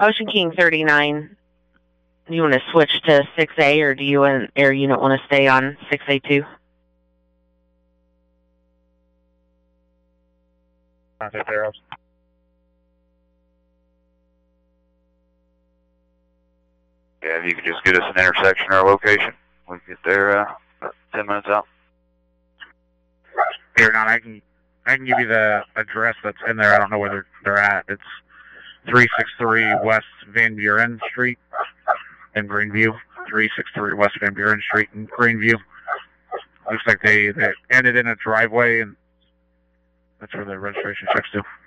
Ocean King 39. Do you want to switch to 6A, or do you want, or you don't want to stay on 6A2? Contact arrows. Yeah, if you could just get us an intersection or a location, we can get there about 10 minutes out. Here, now I can give you the address that's in there. I don't know where they're at. It's 363 West Van Buren Street in Greenview. 363 West Van Buren Street in Greenview. Looks like they ended in a driveway, and that's where the registration checks to.